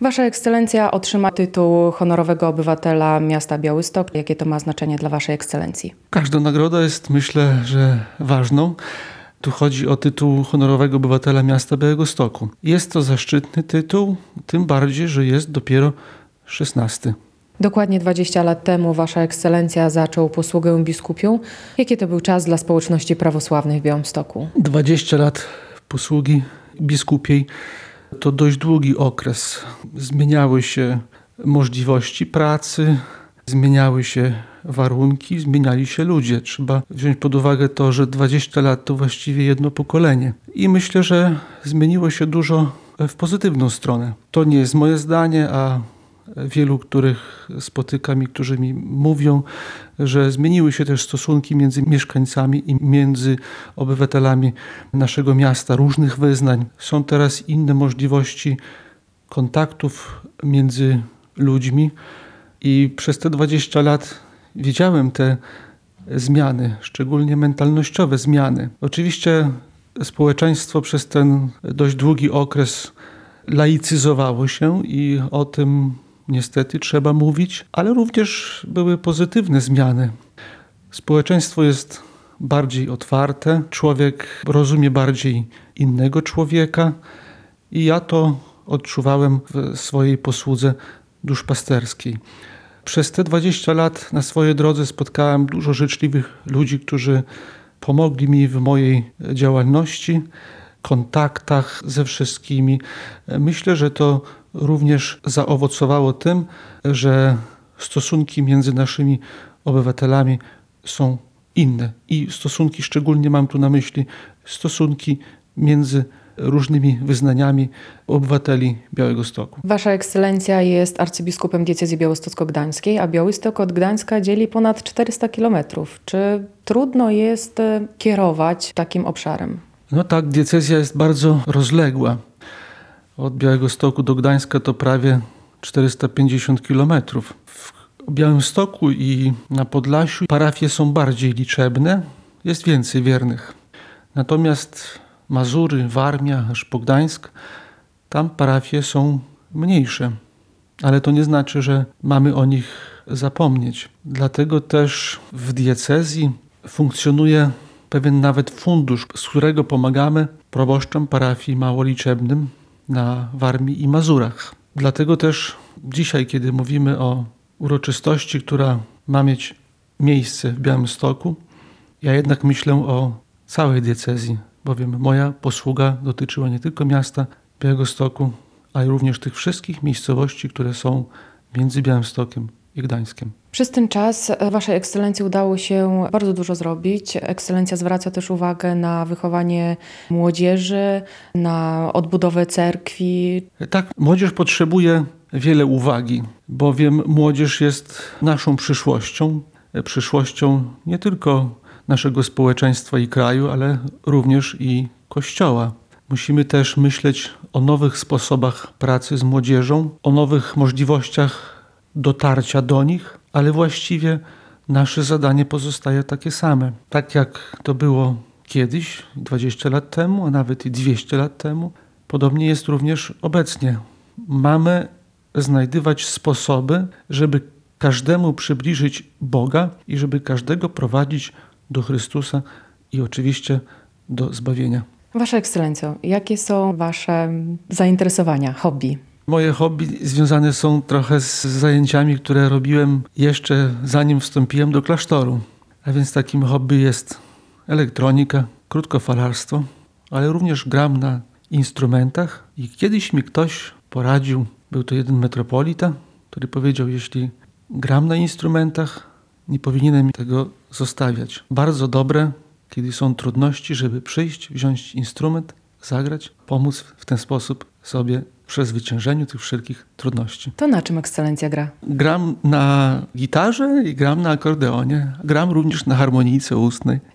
Wasza Ekscelencja otrzyma tytuł honorowego obywatela miasta Białystok. Jakie to ma znaczenie dla Waszej Ekscelencji? Każda nagroda jest, myślę, że ważną. Tu chodzi o tytuł honorowego obywatela miasta Białegostoku. Jest to zaszczytny tytuł, tym bardziej, że jest dopiero 16. Dokładnie 20 lat temu Wasza Ekscelencja zaczął posługę biskupią. Jaki to był czas dla społeczności prawosławnej w Białymstoku? 20 lat posługi biskupiej to dość długi okres. Zmieniały się możliwości pracy, zmieniały się warunki, zmieniali się ludzie. Trzeba wziąć pod uwagę to, że 20 lat to właściwie jedno pokolenie. I myślę, że zmieniło się dużo w pozytywną stronę. To nie jest moje zdanie, a wielu, których spotykam i którzy mi mówią, że zmieniły się też stosunki między mieszkańcami i między obywatelami naszego miasta, różnych wyznań. Są teraz inne możliwości kontaktów między ludźmi i przez te 20 lat widziałem te zmiany, szczególnie mentalnościowe zmiany. Oczywiście społeczeństwo przez ten dość długi okres laicyzowało się i o tym niestety trzeba mówić, ale również były pozytywne zmiany. Społeczeństwo jest bardziej otwarte, człowiek rozumie bardziej innego człowieka i ja to odczuwałem w swojej posłudze duszpasterskiej. Przez te 20 lat na swojej drodze spotkałem dużo życzliwych ludzi, którzy pomogli mi w mojej działalności, kontaktach ze wszystkimi. Myślę, że to również zaowocowało tym, że stosunki między naszymi obywatelami są inne. I stosunki, szczególnie mam tu na myśli stosunki między różnymi wyznaniami obywateli Białegostoku. Wasza Ekscelencja jest arcybiskupem diecezji białostocko-gdańskiej, a Białystok od Gdańska dzieli ponad 400 kilometrów. Czy trudno jest kierować takim obszarem? No tak, diecezja jest bardzo rozległa. Od Białegostoku do Gdańska to prawie 450 kilometrów. W Białymstoku i na Podlasiu parafie są bardziej liczebne, jest więcej wiernych. Natomiast Mazury, Warmia, aż po Gdańsk, tam parafie są mniejsze. Ale to nie znaczy, że mamy o nich zapomnieć. Dlatego też w diecezji funkcjonuje pewien nawet fundusz, z którego pomagamy proboszczom parafii małoliczebnym na Warmii i Mazurach. Dlatego też dzisiaj, kiedy mówimy o uroczystości, która ma mieć miejsce w Białymstoku, ja jednak myślę o całej diecezji, bowiem moja posługa dotyczyła nie tylko miasta Białegostoku, ale również tych wszystkich miejscowości, które są między Białymstokiem i Gdańskiem. Przez ten czas Waszej Ekscelencji udało się bardzo dużo zrobić. Ekscelencja zwraca też uwagę na wychowanie młodzieży, na odbudowę cerkwi. Tak, młodzież potrzebuje wiele uwagi, bowiem młodzież jest naszą przyszłością nie tylko naszego społeczeństwa i kraju, ale również i Kościoła. Musimy też myśleć o nowych sposobach pracy z młodzieżą, o nowych możliwościach dotarcia do nich, ale właściwie nasze zadanie pozostaje takie same. Tak jak to było kiedyś, 20 lat temu, a nawet i 200 lat temu, podobnie jest również obecnie. Mamy znajdywać sposoby, żeby każdemu przybliżyć Boga i żeby każdego prowadzić do Chrystusa i oczywiście do zbawienia. Wasza Ekscelencjo, jakie są Wasze zainteresowania, hobby? Moje hobby związane są trochę z zajęciami, które robiłem jeszcze zanim wstąpiłem do klasztoru. A więc takim hobby jest elektronika, krótkofalarstwo, ale również gram na instrumentach. I kiedyś mi ktoś poradził, był to jeden metropolita, który powiedział, jeśli gram na instrumentach, nie powinienem tego zostawiać. Bardzo dobre, kiedy są trudności, żeby przyjść, wziąć instrument, zagrać, pomóc w ten sposób sobie przezwyciężeniu tych wszelkich trudności. To na czym Ekscelencja gra? Gram na gitarze i gram na akordeonie. Gram również na harmonijce ustnej.